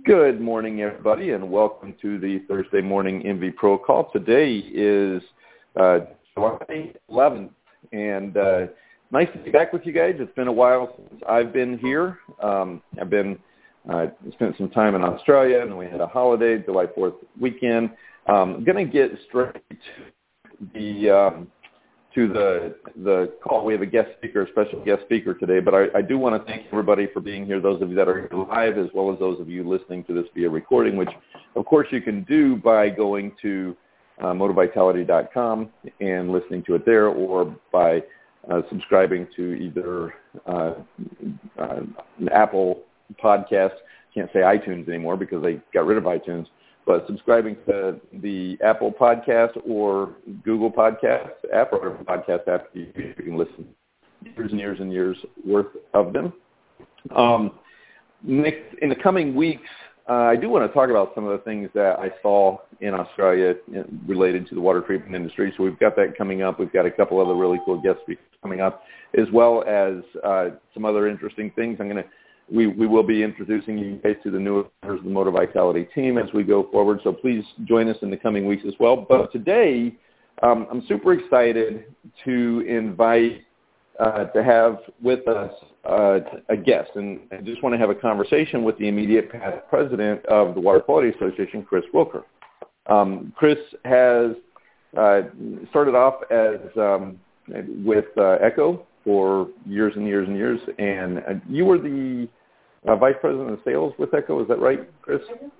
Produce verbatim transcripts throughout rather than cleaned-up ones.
Good morning, everybody, and welcome to the Thursday morning M V Pro Call. Today is uh, July eleventh, and uh, nice to be back with you guys. It's been a while since I've been here. Um, I've been uh, spent some time in Australia, and we had a holiday, July fourth weekend. Um, I'm going to get straight to the um, to the the call. We have a guest speaker, a special guest speaker today, but I, I do want to thank everybody for being here, those of you that are live, as well as those of you listening to this via recording, which, of course, you can do by going to uh, motor vitality dot com and listening to it there, or by uh, subscribing to either uh, uh, Apple Podcasts. Can't say iTunes anymore because they got rid of iTunes. But subscribing to the Apple Podcast or Google Podcast app or podcast app, you can listen years and years and years worth of them. Um, next, in the coming weeks, uh, I do want to talk about some of the things that I saw in Australia related to the water treatment industry. So we've got that coming up. We've got a couple other really cool guest speakers coming up, as well as uh, some other interesting things. I'm going to We, we will be introducing you guys to the new members of the Motor Vitality team as we go forward, so please join us in the coming weeks as well. But today, um, I'm super excited to invite, uh, to have with us uh, a guest, and I just want to have a conversation with the immediate past president of the Water Quality Association, Chris Wilker. Um, Chris has uh, started off as um, with uh, ECHO for years and years and years, and uh, you were the uh, vice president of sales with ECHO. Is that right, Chris?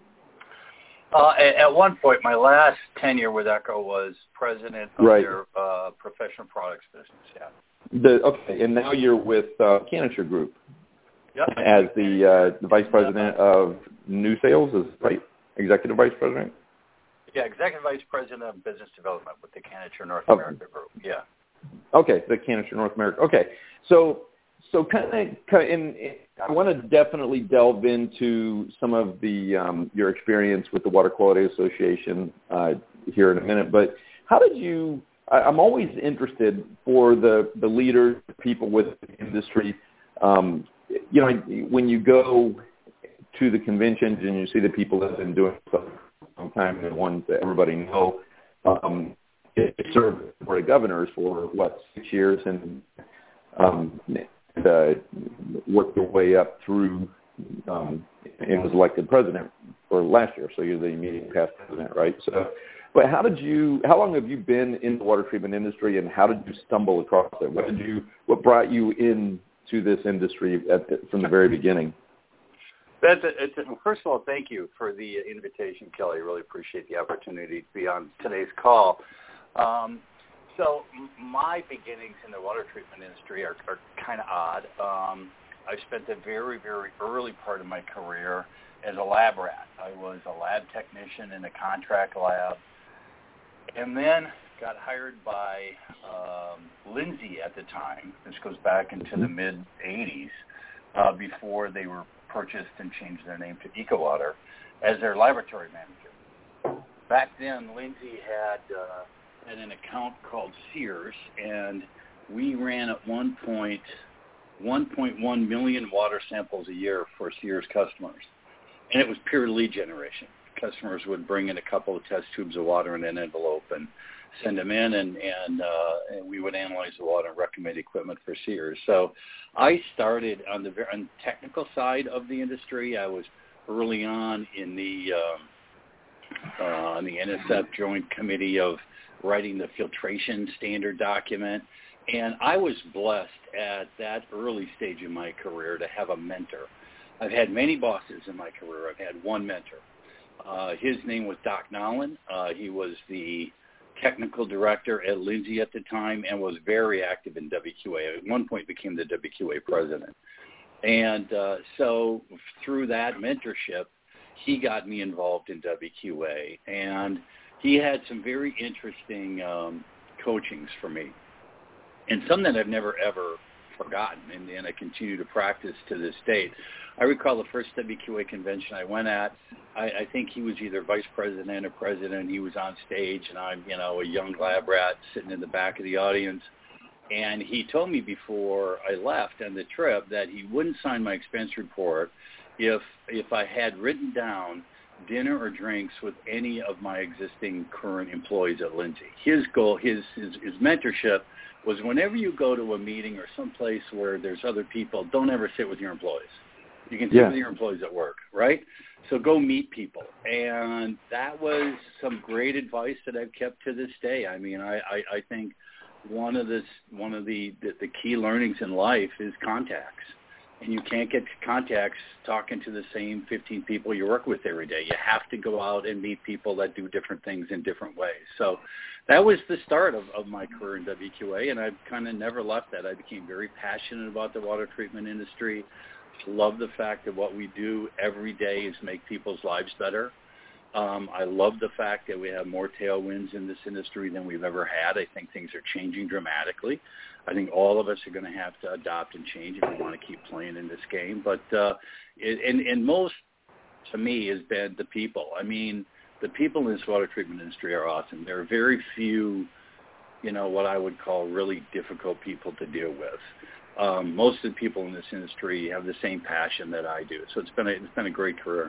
Uh, at, at one point, my last tenure with ECHO was president of right. their uh, professional products business. Yeah. The, okay, and now you're with uh, Canister Group yep. as the, uh, the vice president of new sales. Is that right? Executive vice president. Yeah, executive vice president of business development with the Canister North oh. America Group. Yeah. Okay, the Canister North America. Okay, so so kind of, in, in, I want to definitely delve into some of the um, your experience with the Water Quality Association uh, here in a minute. But how did you? I, I'm always interested for the the leaders, people with the industry. Um, you know, when you go to the conventions and you see the people that have been doing it for a long time, and the ones that everybody know. Um, It served the Board of Governors for, what, six years and um, uh, worked their way up through um, and was elected president for last year. So you're the immediate past president, right? So, but how did you, how long have you been in the water treatment industry, and how did you stumble across it? What did you, what brought you into this industry at the, from the very beginning? That's a, it's a, first of all, thank you for the invitation, Kelly. I really appreciate the opportunity to be on today's call. Um, so my beginnings in the water treatment industry are, are kind of odd. Um, I spent the very, very early part of my career as a lab rat. I was a lab technician in a contract lab, and then got hired by um, Lindsay at the time. This goes back into the mid eighties, uh, before they were purchased and changed their name to EcoWater, as their laboratory manager. Back then, Lindsay had uh, had an account called Sears, and we ran at one point one point one million water samples a year for Sears customers. And it was pure lead generation. Customers would bring in a couple of test tubes of water in an envelope and send them in, and, and, uh, and we would analyze the water and recommend equipment for Sears. So I started on the, on the technical side of the industry. I was early on in the, um, uh, on the N S F Joint Committee of writing the filtration standard document. And I was blessed at that early stage in my career to have a mentor. I've had many bosses in my career. I've had one mentor. Uh, his name was Doc Nolan. Uh, he was the technical director at Lindsay at the time and was very active in W Q A. At one point became the W Q A president. And uh, so through that mentorship, he got me involved in W Q A. And he had some very interesting um, coachings for me, and some that I've never, ever forgotten, and, and I continue to practice to this date. I recall the first W Q A convention I went at. I, I think he was either vice president or president. He was on stage, and I'm, you know, a young lab rat sitting in the back of the audience. And he told me before I left on the trip that he wouldn't sign my expense report if if I had written down dinner or drinks with any of my existing current employees at Lindsay. His goal, his, his his mentorship was whenever you go to a meeting or someplace where there's other people, don't ever sit with your employees. You can sit yeah. with your employees at work, right? So go meet people. And that was some great advice that I've kept to this day. I mean, I, I, I think one of this one of the, the, the key learnings in life is contacts. And you can't get contacts talking to the same fifteen people you work with every day. You have to go out and meet people that do different things in different ways. So that was the start of, of my career in W Q A, and I've kind of never left that. I became very passionate about the water treatment industry. Love the fact that what we do every day is make people's lives better. Um, I love the fact that we have more tailwinds in this industry than we've ever had. I think things are changing dramatically. I think all of us are going to have to adopt and change if we want to keep playing in this game. But uh, it, and, and most, to me, has been the people. I mean, the people in this water treatment industry are awesome. There are very few, you know, what I would call really difficult people to deal with. Um, most of the people in this industry have the same passion that I do. So it's been a, it's been a great career.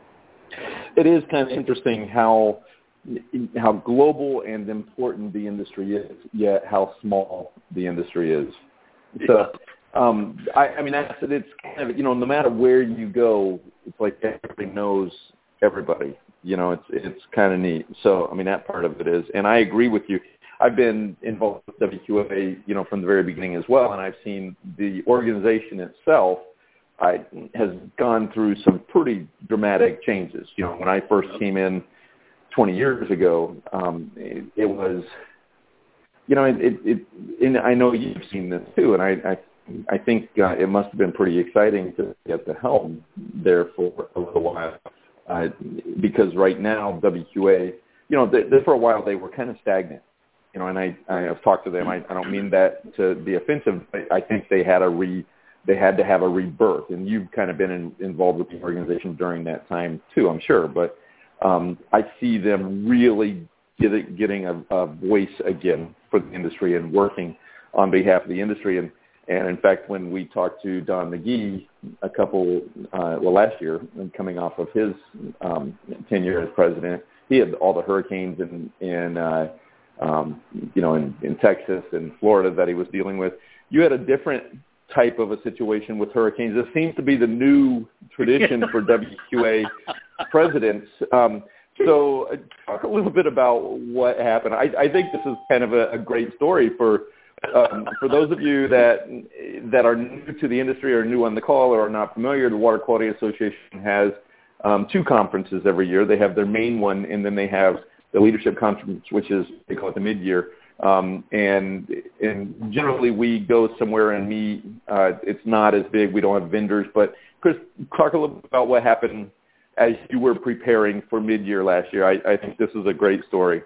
It is kind of interesting how how global and important the industry is, yet how small the industry is. So, um, I, I mean, that's, it's kind of, you know, no matter where you go, it's like everybody knows everybody. You know, it's it's kind of neat. So, I mean, that part of it is, and I agree with you. I've been involved with W Q A, you know, from the very beginning as well, and I've seen the organization itself I, has gone through some pretty dramatic changes. You know, when I first came in twenty years ago, um, it, it was, you know, it, it, it, and I know you've seen this too, and I, I, I think uh, it must have been pretty exciting to get the helm there for a little while, uh, because right now W Q A, you know, they, they, for a while they were kind of stagnant. You know, and I, I have talked to them. I, I don't mean that to be offensive, but I think they had a re, they had to have a rebirth, and you've kind of been in, involved with the organization during that time too, I'm sure. But um, I see them really get, getting a, a voice again for the industry and working on behalf of the industry. And, and in fact, when we talked to Don McGee a couple, uh, well, last year, coming off of his um, tenure as president, he had all the hurricanes in, in uh, um, you know, in, in Texas and Florida that he was dealing with. You had a different type of a situation with hurricanes. This seems to be the new tradition for W Q A presidents. Um, so uh, talk a little bit about what happened. I, I think this is kind of a, a great story for um, for those of you that that are new to the industry or new on the call or are not familiar. The Water Quality Association has um, two conferences every year. They have their main one, and then they have the leadership conference, which is, they call it the mid-year. Um, and, and generally we go somewhere and meet. Uh, it's not as big. We don't have vendors. But, Chris, talk a little bit about what happened as you were preparing for mid-year last year. I, I think this is a great story.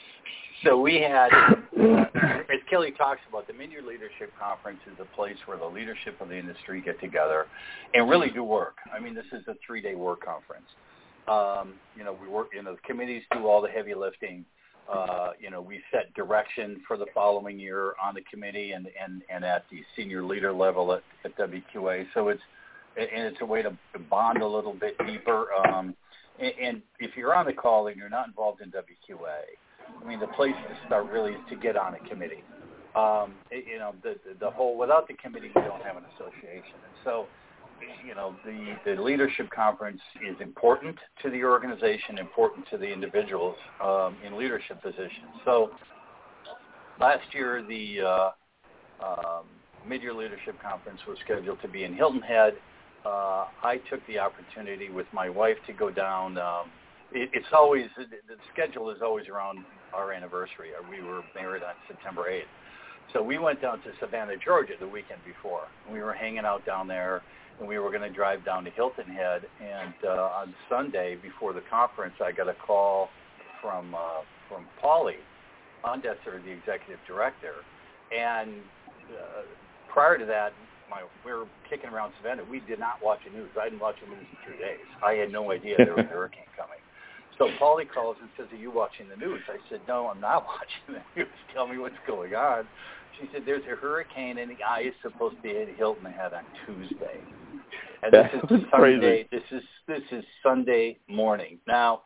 So we had, uh, as Kelly talks about, the Mid-Year Leadership Conference is a place where the leadership of the industry get together and really do work. I mean, this is a three-day work conference. Um, you know, we work, you know, the committees do all the heavy lifting. Uh, you know, we set direction for the following year on the committee and, and, and at the senior leader level at, at W Q A. So it's, and it's a way to bond a little bit deeper. Um, and, and if you're on the call and you're not involved in W Q A, I mean, the place to start really is to get on a committee. Um, it, you know, the, the, the whole, without the committee, we don't have an association. And so, you know, the, the leadership conference is important to the organization, important to the individuals um, in leadership positions. So last year, the uh, um, mid-year leadership conference was scheduled to be in Hilton Head. Uh, I took the opportunity with my wife to go down. Um, it, it's always, the, the schedule is always around our anniversary. We were married on September eighth. So we went down to Savannah, Georgia the weekend before. We were hanging out down there. And we were going to drive down to Hilton Head, and uh, on Sunday before the conference, I got a call from uh, from Paulie Ondesser, the executive director. And uh, prior to that, my, we were kicking around Savannah. We did not watch the news. I didn't watch the news in two days. I had no idea there was a hurricane coming. So Paulie calls and says, "Are you watching the news?" I said, "No, I'm not watching the news. Tell me what's going on." She said, "There's a hurricane, and the eye is supposed to be at Hilton Head on Tuesday." And this That's is Sunday. crazy. This is this is Sunday morning. Now,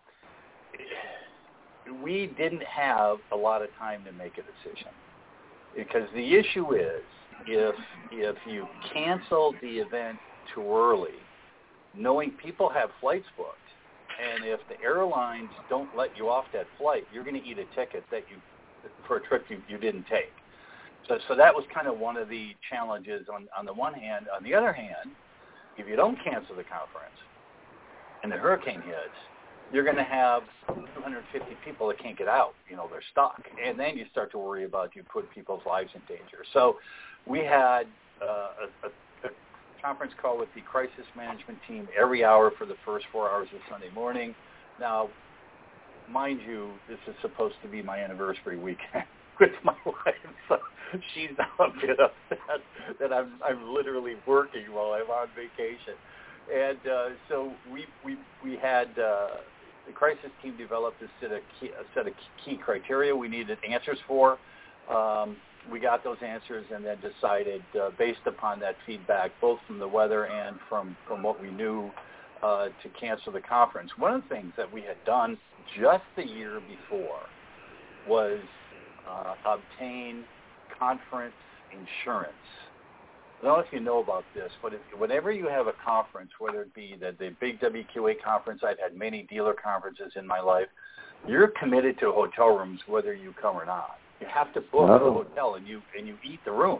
we didn't have a lot of time to make a decision because the issue is if if you cancel the event too early, knowing people have flights booked, and if the airlines don't let you off that flight, you're going to eat a ticket that you for a trip you, you didn't take. So so that was kind of one of the challenges on, on the one hand. On the other hand, if you don't cancel the conference and the hurricane hits, you're going to have two hundred fifty people that can't get out. You know, they're stuck. And then you start to worry about you put people's lives in danger. So we had uh, a, a, a conference call with the crisis management team every hour for the first four hours of Sunday morning. Now, mind you, this is supposed to be my anniversary weekend with my wife, so she's now a bit upset that I'm I'm literally working while I'm on vacation. And uh, so we we we had uh, the crisis team developed a set of key, a set of key criteria we needed answers for. Um, we got those answers and then decided, uh, based upon that feedback, both from the weather and from from what we knew, uh, to cancel the conference. One of the things that we had done just the year before was uh, obtain conference insurance. I don't know if you know about this, but if, whenever you have a conference, whether it be the, the big W Q A conference, I've had many dealer conferences in my life, you're committed to hotel rooms whether you come or not. You have to book oh. the hotel, and you and you eat the rooms.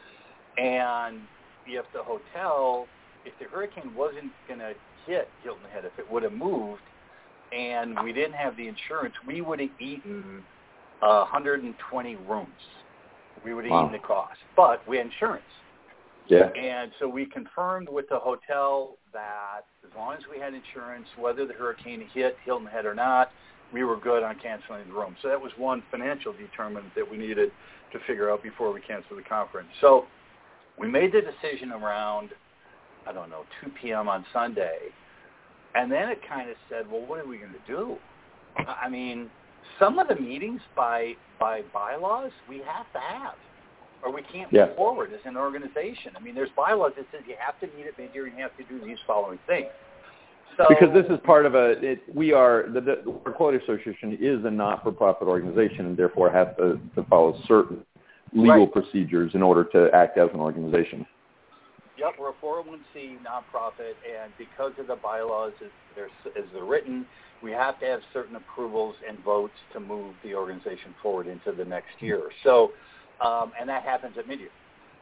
And if the hotel, if the hurricane wasn't going to hit Hilton Head, if it would have moved, and we didn't have the insurance, we would have eaten uh, one hundred twenty rooms. We would have wow. eaten the cost, but we had insurance. Yeah. And so we confirmed with the hotel that as long as we had insurance, whether the hurricane hit Hilton Head or not, we were good on canceling the room. So that was one financial determinant that we needed to figure out before we canceled the conference. So we made the decision around, I don't know, two p.m. on Sunday. And then it kind of said, well, what are we going to do? I mean, some of the meetings by by bylaws we have to have, or we can't yeah. move forward as an organization. I mean, there's bylaws that says you have to meet at mid-year and you have to do these following things. So, because this is part of a, it, we are, the, the Water Quality Association is a not-for-profit organization and therefore has to, to follow certain legal right. procedures in order to act as an organization. Yep, we're a four oh one c nonprofit, and because of the bylaws as they're, as they're written, we have to have certain approvals and votes to move the organization forward into the next year. So, um, and that happens at mid-year.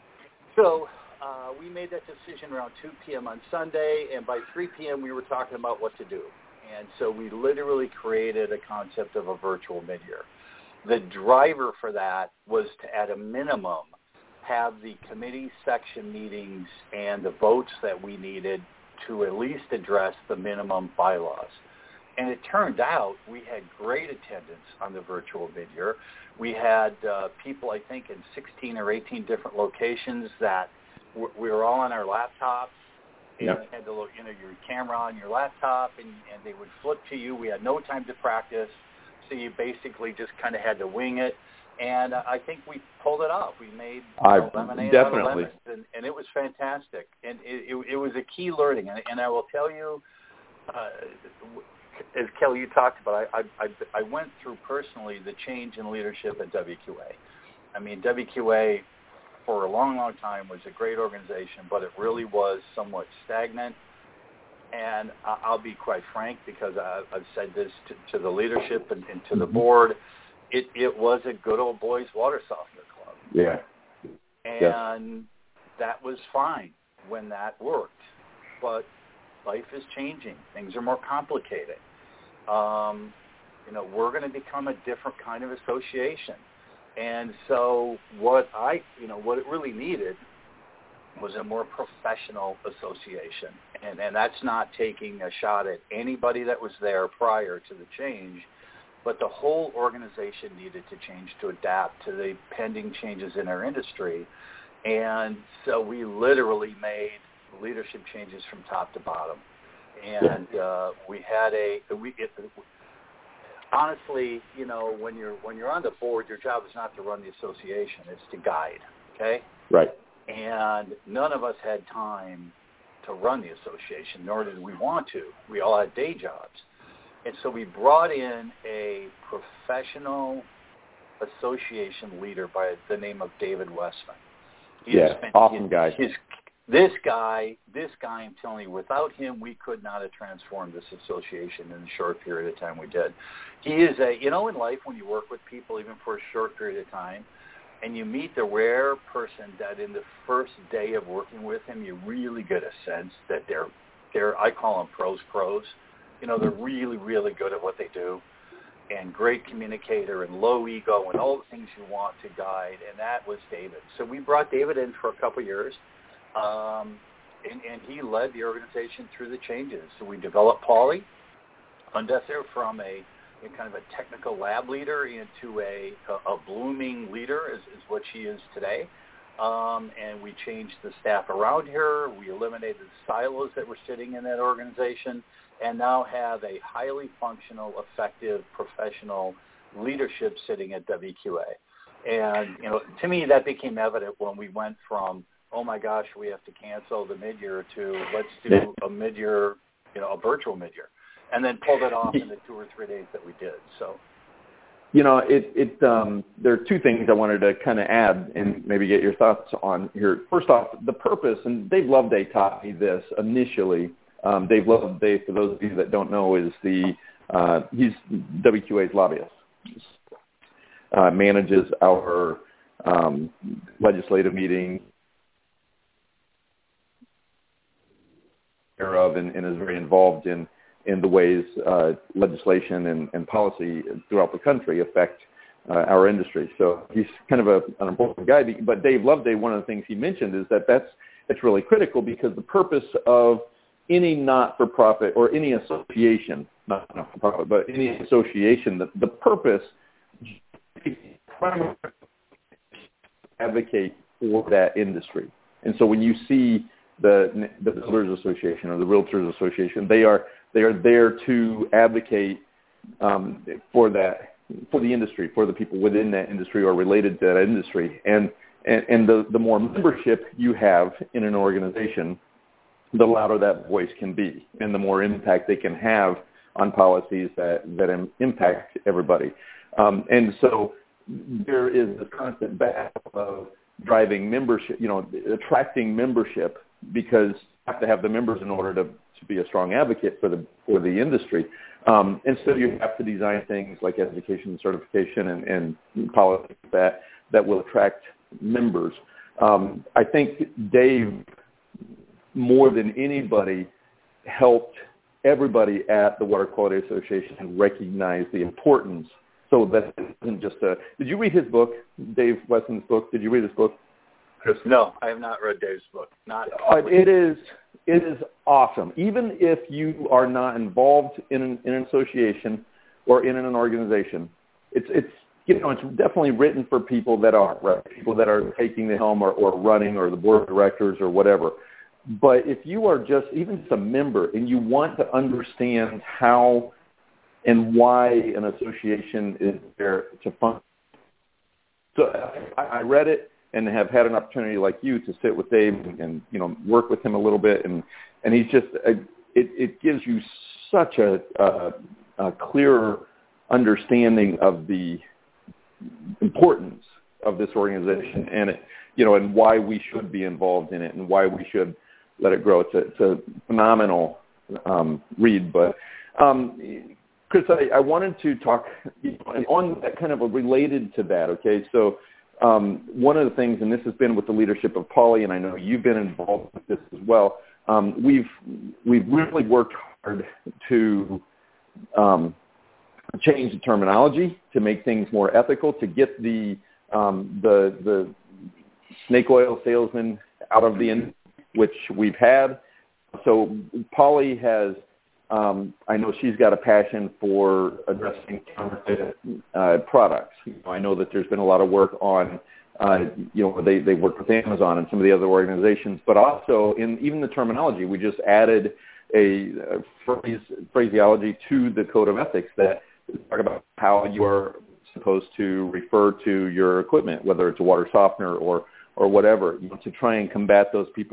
So uh, we made that decision around two p.m. on Sunday, and by three p.m. we were talking about what to do. And so we literally created a concept of a virtual mid-year. The driver for that was to, at a minimum, have the committee section meetings and the votes that we needed to at least address the minimum bylaws. And it turned out we had great attendance on the virtual mid-year. We had uh, people, I think, in sixteen or eighteen different locations that w- we were all on our laptops. And yep. you had to look, you know, your camera on your laptop, and, and they would flip to you. We had no time to practice, so you basically just kind of had to wing it. And uh, I think we pulled it off. We made you know, lemonade out of lemons, and, and it was fantastic. And it, it, it was a key learning. And, and I will tell you, uh, as Kelly, you talked about, I, I, I went through personally the change in leadership at W Q A. I mean, W Q A for a long, long time was a great organization, but it really was somewhat stagnant. And I'll be quite frank, because I've said this to, to the leadership and, and to the board, it, it was a good old boys water softener club. Yeah. And yeah. that was fine when that worked. But life is changing. Things are more complicated. Um, you know, we're going to become a different kind of association. And so what I, you know, what it really needed was a more professional association. And, and that's not taking a shot at anybody that was there prior to the change, but the whole organization needed to change to adapt to the pending changes in our industry. And so we literally made leadership changes from top to bottom. And uh, we had a, we, it, honestly, you know, when you're when you're on the board, your job is not to run the association; it's to guide. Okay. Right. And none of us had time to run the association, nor did we want to. We all had day jobs. And so we brought in a professional association leader by the name of David Westman. He yeah, spent, awesome his, guy. His, this guy, this guy, I'm telling you, without him, we could not have transformed this association in the short period of time we did. He is a, you know, in life when you work with people, even for a short period of time, and you meet the rare person that in the first day of working with him, you really get a sense that they're, they're I call them pros pros. You know, they're really, really good at what they do, and great communicator and low ego and all the things you want to guide, and that was David. So we brought David in for a couple of years, um, and, and he led the organization through the changes. So we developed Polly Undesser from a, a kind of a technical lab leader into a, a, a blooming leader, is, is what she is today. Um, and we changed the staff around her. We eliminated the silos that were sitting in that organization, and now have a highly functional, effective, professional leadership sitting at W Q A. And, you know, to me, that became evident when we went from, oh, my gosh, we have to cancel the mid-year to let's do a mid-year, you know, a virtual mid-year, and then pulled it off in the two or three days that we did. So, you know, it, it um, there are two things I wanted to kind of add and maybe get your thoughts on here. First off, the purpose, and Dave Loveday taught me this initially. Um, Dave Loveday, for those of you that don't know, is the uh, he's W Q A's lobbyist. Uh, manages our um, legislative meeting of and, and is very involved in, in the ways uh, legislation and, and policy throughout the country affect uh, our industry. So he's kind of a, an important guy. But Dave Loveday, one of the things he mentioned is that that's it's really critical because the purpose of any not-for-profit or any association, not not-for-profit, but any association, the, the purpose primarily advocate for that industry. And so when you see the the Builders Association or the Realtors Association, they are they are there to advocate um, for that for the industry, for the people within that industry or related to that industry. And and, and the, the more membership you have in an organization, the louder that voice can be and the more impact they can have on policies that, that impact everybody. Um, and so there is a constant battle of driving membership, you know, attracting membership because you have to have the members in order to, to be a strong advocate for the for the industry. Um, and so you have to design things like education and certification and, and policies that, that will attract members. Um, I think Dave, more than anybody, helped everybody at the Water Quality Association recognize the importance so that it isn't just a... Did you read his book, Dave Weston's book? Did you read his book, Chris? No, I have not read Dave's book. Not. Uh, it is it is awesome. Even if you are not involved in an, in an association or in an organization, it's it's you know it's definitely written for people that are right, people that are taking the helm or, or running or the board of directors or whatever. But if you are just even just a member and you want to understand how and why an association is there to function, so I, I read it and have had an opportunity like you to sit with Dave and, and you know work with him a little bit, and and he's just a, it, it gives you such a, a, a clearer understanding of the importance of this organization and it you know and why we should be involved in it and why we should let it grow. It's a, it's a phenomenal um, read. But, um, Chris, I, I wanted to talk you know, on that kind of a related to that, okay? So um, one of the things, and this has been with the leadership of Polly, and I know you've been involved with this as well, um, we've, we've really worked hard to um, change the terminology, to make things more ethical, to get the, um, the, the snake oil salesman out of the industry, which we've had. So Polly has, um, I know she's got a passion for addressing counterfeit uh, products. You know, I know that there's been a lot of work on, uh, you know, they, they work with Amazon and some of the other organizations, but also in even the terminology, we just added a, a phrase, phraseology to the Code of Ethics that talk about how you are supposed to refer to your equipment, whether it's a water softener or, or whatever, you know, to try and combat those people.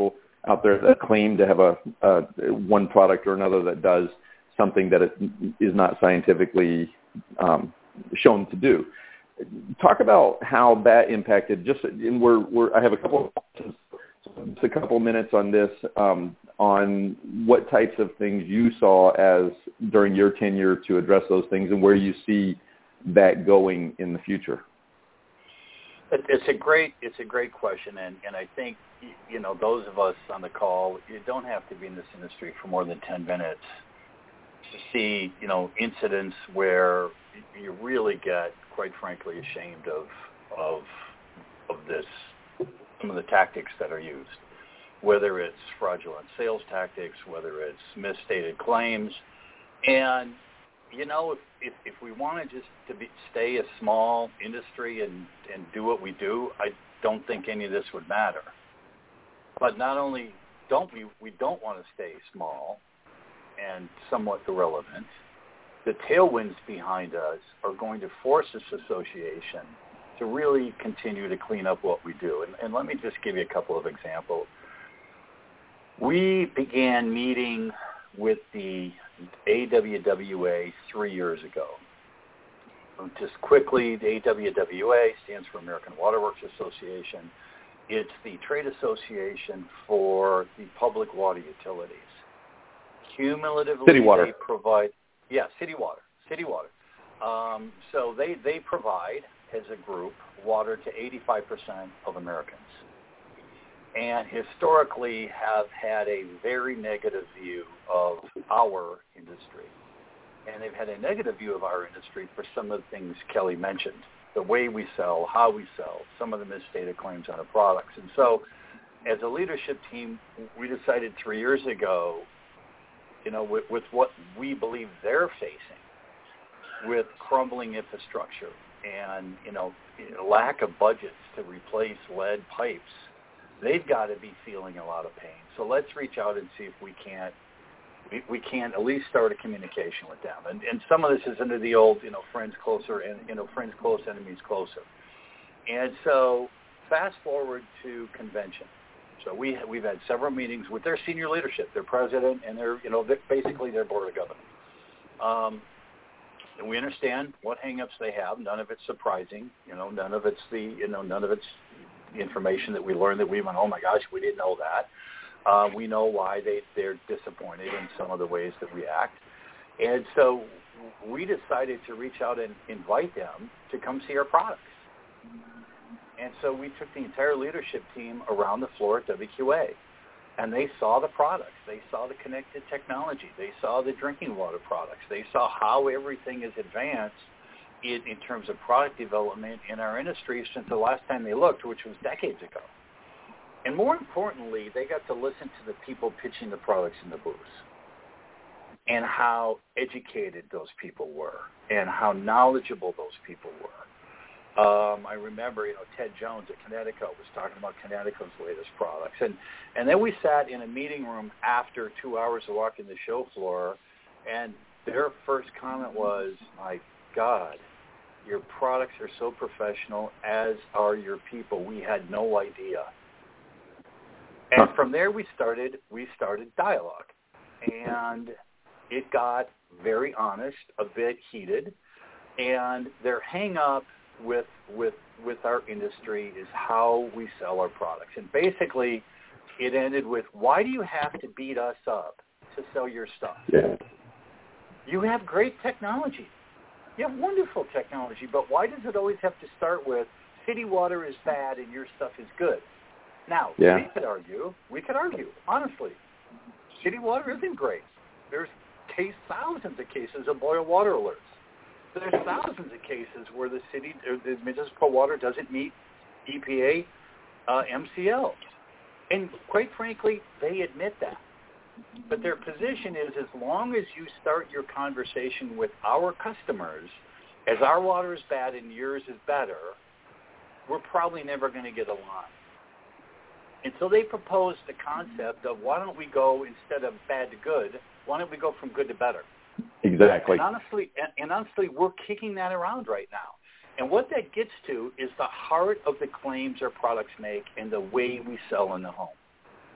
out there that claim to have a, a one product or another that does something that it is not scientifically um, shown to do. Talk about how that impacted. Just and we're, we're I have a couple of just a couple minutes on this um, on what types of things you saw as during your tenure to address those things and where you see that going in the future. It's a great it's a great question, and, and I think you know those of us on the call, you don't have to be in this industry for more than ten minutes to see you know incidents where you really get, quite frankly, ashamed of of of this some of the tactics that are used, whether it's fraudulent sales tactics, whether it's misstated claims, and you know, if, if, if we wanted just to be, stay a small industry and, and do what we do, I don't think any of this would matter. But not only don't we, we don't want to stay small and somewhat irrelevant, the tailwinds behind us are going to force this association to really continue to clean up what we do. And, and let me just give you a couple of examples. We began meeting with the A W W A three years ago. Just quickly, the A W W A stands for American Waterworks Association. It's the trade association for the public water utilities. Cumulatively, city water. they provide, yeah, city water, city water. Um, so they, they provide, as a group, water to eighty-five percent of Americans, and historically have had a very negative view of our industry. And they've had a negative view of our industry for some of the things Kelly mentioned, the way we sell, how we sell, some of the misstated claims on our products. And so as a leadership team, we decided three years ago, you know, with, with what we believe they're facing, with crumbling infrastructure and, you know, lack of budgets to replace lead pipes, they've got to be feeling a lot of pain. So let's reach out and see if we can't we, we can't at least start a communication with them. And, and some of this is under the old, you know, friends closer and, you know, friends close, enemies closer. And so fast forward to convention. So we we've had several meetings with their senior leadership, their president, and their, you know, basically their board of governors. Um, and we understand what hangups they have. None of it's surprising. You know, none of it's the, you know, none of it's the information that we learned that we went, oh my gosh, we didn't know that. Uh, we know why they, they're disappointed in some of the ways that we act. And so we decided to reach out and invite them to come see our products. And so we took the entire leadership team around the floor at W Q A, and they saw the products. They saw the connected technology. They saw the drinking water products. They saw how everything is advanced in, in terms of product development in our industry since the last time they looked, which was decades ago. And more importantly, they got to listen to the people pitching the products in the booths and how educated those people were and how knowledgeable those people were. Um, I remember, you know, Ted Jones at Connecticut was talking about Connecticut's latest products. And, and then we sat in a meeting room after two hours of walking the show floor, and their first comment was, my God, your products are so professional, as are your people. We had no idea. And from there we started, we started dialogue. And it got very honest, a bit heated. And their hang-up with with with our industry is how we sell our products. And basically it ended with, why do you have to beat us up to sell your stuff? Yeah. You have great technology. You have wonderful technology, but why does it always have to start with city water is bad and your stuff is good? Now, yeah. we could argue, we could argue, honestly, city water isn't great. There's case, thousands of cases of boil water alerts. There's thousands of cases where the city, or the municipal water doesn't meet E P A uh, M C L. And quite frankly, they admit that. But their position is, as long as you start your conversation with our customers, as our water is bad and yours is better, we're probably never going to get along. And so they proposed the concept of, why don't we go, instead of bad to good, why don't we go from good to better? Exactly. And honestly, and, and honestly, we're kicking that around right now. And what that gets to is the heart of the claims our products make and the way we sell in the home.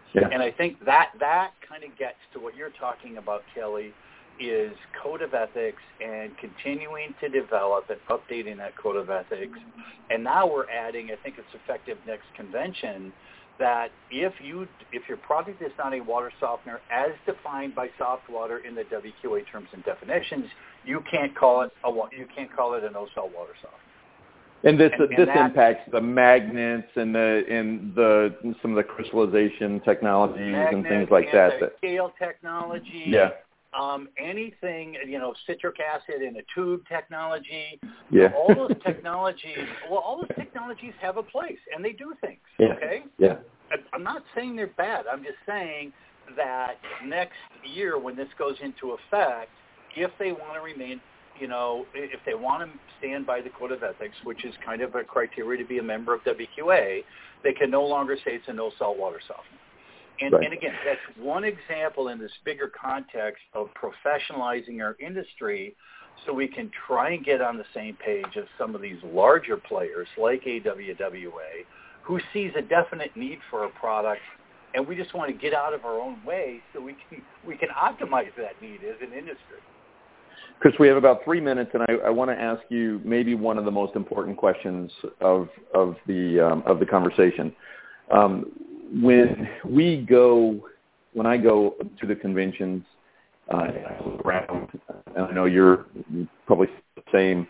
Yeah. And I think that that kind of gets to what you're talking about, Kelly, is code of ethics and continuing to develop and updating that code of ethics. And now we're adding, I think it's effective next convention, that if you if your product is not a water softener as defined by Softwater in the W Q A terms and definitions, you can't call it a you can't call it a no-salt water softener. And this and, this and impacts the magnets and the and the some of the crystallization technologies magnets and things like and that. The that scale technology. Yeah. Um, anything, you know, citric acid in a tube technology. Yeah. All those technologies. Well, all those technologies have a place, and they do things. Yeah. Okay. Yeah. I'm not saying they're bad. I'm just saying that next year when this goes into effect, if they want to remain, you know, if they want to stand by the Code of Ethics, which is kind of a criteria to be a member of W Q A, they can no longer say it's a no salt water softener. And, Right. and again, that's one example in this bigger context of professionalizing our industry so we can try and get on the same page as some of these larger players like A W W A who sees a definite need for a product, and we just want to get out of our own way so we can we can optimize that need as an industry. Chris, we have about three minutes, and I, I want to ask you maybe one of the most important questions of of the um, of the conversation. Um, when we go, when I go to the conventions uh, around, and I know you're probably the same,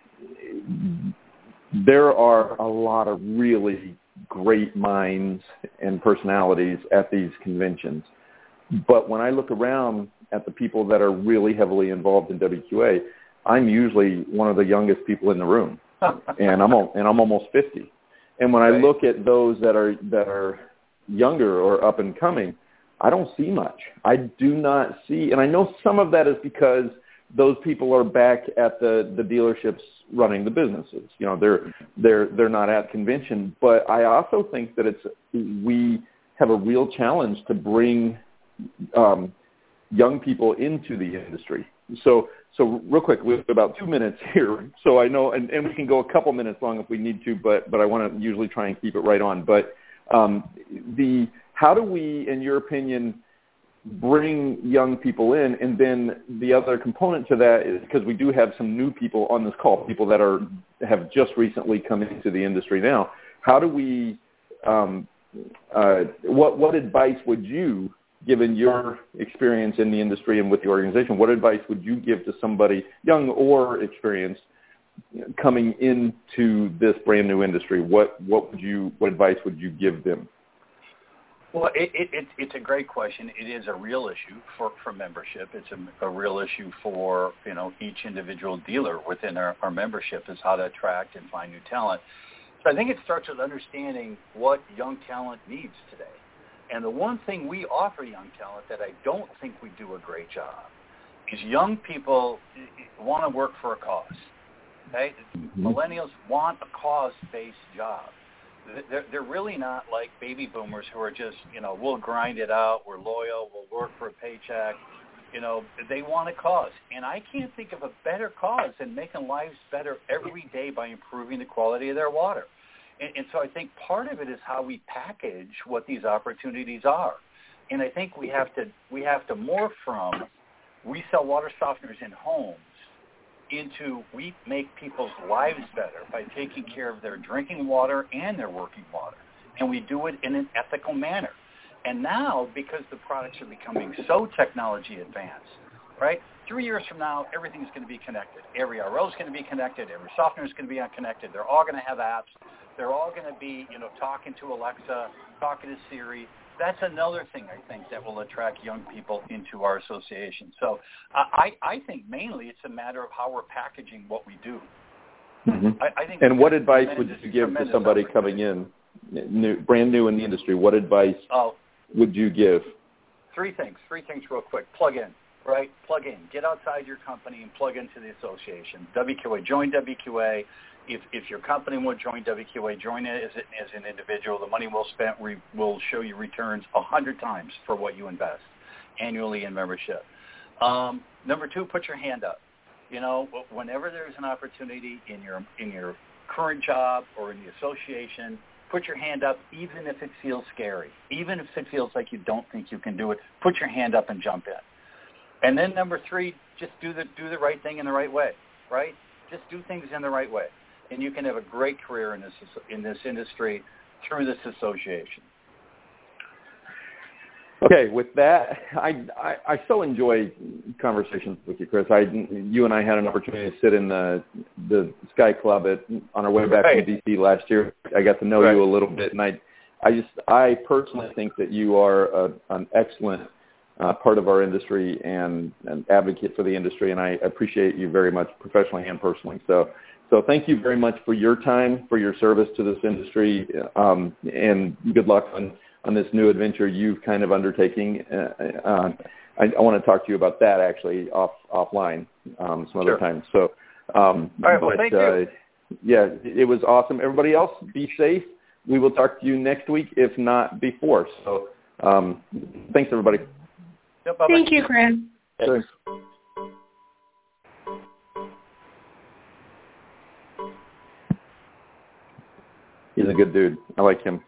there are a lot of really great minds and personalities at these conventions. But when I look around at the people that are really heavily involved in W Q A, I'm usually one of the youngest people in the room, and I'm and I'm almost fifty. And when I Right. look at those that are that are younger or up and coming, I don't see much. I do not see, and I know some of that is because those people are back at the, the dealerships running the businesses. You know, they're they're they're not at convention. But I also think that it's we have a real challenge to bring um, young people into the industry. So so real quick, we have about two minutes here. So I know, and, and we can go a couple minutes long if we need to, but but I want to usually try and keep it right on. But um, the how do we, in your opinion, bring young people in? And then the other component to that is, because we do have some new people on this call, people that are have just recently come into the industry now. How do we? Um, uh, what what advice would you, given your experience in the industry and with the organization, what advice would you give to somebody young or experienced coming into this brand new industry? What what would you what advice would you give them? Well, it, it, it, it's a great question. It is a real issue for, for membership. It's a, a real issue for, you know, each individual dealer within our, our membership is how to attract and find new talent. So I think it starts with understanding what young talent needs today. And the one thing we offer young talent that I don't think we do a great job is young people want to work for a cause. Okay? Mm-hmm. Millennials want a cause-based job. They're, they're really not like baby boomers who are just, you know, we'll grind it out, we're loyal, we'll work for a paycheck. You know, they want a cause. And I can't think of a better cause than making lives better every day by improving the quality of their water. And, and so I think part of it is how we package what these opportunities are. And I think we have to we have to morph from we sell water softeners in homes into we make people's lives better by taking care of their drinking water and their working water. And we do it in an ethical manner. And now, because the products are becoming so technology advanced, right, three years from now, everything's going to be connected. Every R O is going to be connected. Every softener is going to be connected. They're all going to have apps. They're all going to be, you know, talking to Alexa, talking to Siri. That's another thing, I think, that will attract young people into our association. So I, I think mainly it's a matter of how we're packaging what we do. Mm-hmm. I, I think and what advice would you give to somebody coming in, new, brand new in the industry? What advice oh, would you give? Three things. Three things real quick. Plug in, right? Plug in. Get outside your company and plug into the association. W Q A. Join W Q A. If if your company would join W Q A, join it as, as an individual. The money well spent re, will show you returns a hundred times for what you invest annually in membership. Um, number two, put your hand up. You know, whenever there's an opportunity in your in your current job or in the association, put your hand up even if it feels scary. Even if it feels like you don't think you can do it, put your hand up and jump in. And then number three, just do the do the right thing in the right way, right? Just do things in the right way. And you can have a great career in this in this industry through this association. Okay, with that, I, I, I so enjoy conversations with you, Chris. I, you and I had an opportunity to sit in the the Sky Club at, on our way back right. from D C last year. I got to know right. you a little bit, and I, I just I personally think that you are a, an excellent uh, part of our industry and an advocate for the industry, and I appreciate you very much professionally and personally. So, so thank you very much for your time, for your service to this industry, um, and good luck on. on this new adventure you've kind of undertaking. Uh, uh, I, I want to talk to you about that actually off offline um, some other sure. time. So, um, all right. Well, but, thank uh, you. Yeah, it was awesome. Everybody else, be safe. We will talk to you next week, if not before. So, um, thanks everybody. Yeah, thank you, Chris. Thanks. He's a good dude. I like him.